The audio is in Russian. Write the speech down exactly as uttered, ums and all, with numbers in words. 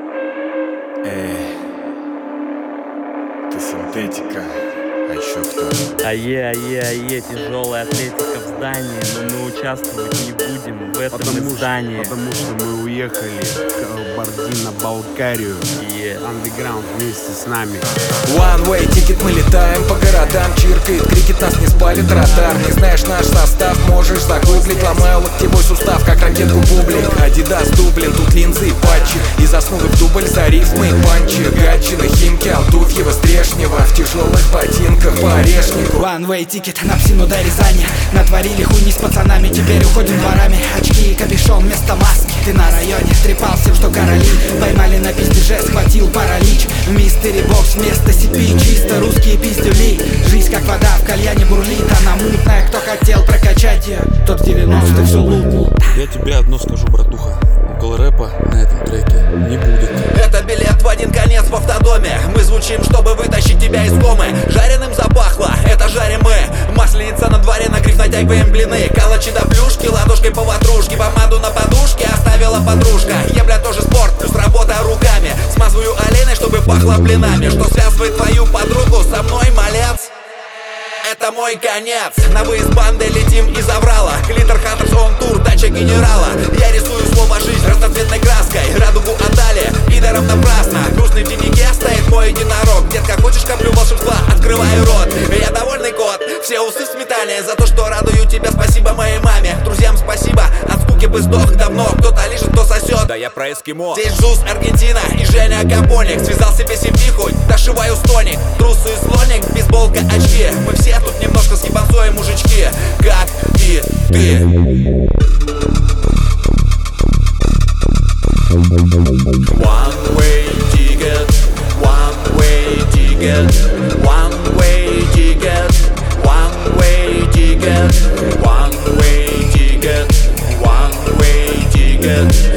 Эй, ты синтетика, а еще кто? Ае, ае, ае, тяжелая атлетика в здании, но мы участвовать не будем в этом потому издании. Что, потому что мы уехали в Кабардино-Балкарию. Yeah. Андеграунд вместе с нами. One way ticket, мы летаем по городам. Чиркает крикет, нас не спалит радар. Не знаешь наш состав, можешь загуглить. Ломаю локтевой сустав, как ракетку бублик. Адидас, Дублин, тут линзы и патчи. И заснул в дубль за рифмы и панчи. Гатчина, Химки, Алтуфьева, Стрешнева. В тяжелых ботинках по орешнику. One way ticket на псину до Рязани. Натворили хуйни с пацанами, теперь уходим дворами. Очки и капюшон вместо маски. Ты на районе трепал всем, что короли. Поймали на пиздеже, схватил паралич. Мистери бокс вместо си пи. Чисто русские пиздюли. Жизнь как вода в кальяне бурлит. Она мутная, кто хотел прокачать ее, тот в девяностых все лупнул. Я тебе одно скажу, братуха. Около рэпа на этом треке не будет. Это билет в один конец в автодоме. Мы звучим, чтобы вытащить тебя из комы. Жареным запахло, это жарим мы. Масленица на дворе, на гриф натягиваем блины. Калачи до плюшки, ладошкой по ватрушке. Помаду на подушке оставила подружка. Я, бля, тоже спорт, плюс работа руками. Смазываю оленой, чтобы пахло блинами. Что связывает твою подругу со мной, малец? Это мой конец. На выезд банды летим из Аврала. Клитер Хантерс он тур, дача генерала. Я рисую слово жизнь разноцветной краской. Радугу отдали, пидором напрасно. Грустный в теннике стоит мой единорог. Детка, хочешь каплю волшебства? Открываю рот. Я довольный кот, все усы в сметане. За то, что радую тебя, спасибо моей маме. Друзьям спасибо, от скуки бы сдох давно. Кто-то лежит, кто сосет. Да я про эскимо. Здесь Жуз, Аргентина и Женя Капоник. Связал себе семьиху, дошиваю стоник. Трусы и слоник, бейсболка, очки. Мы все тут немножко с ебанцой, мужички, как и ты. One way ticket, one way ticket, one way ticket, one way ticket, one way ticket, one way ticket.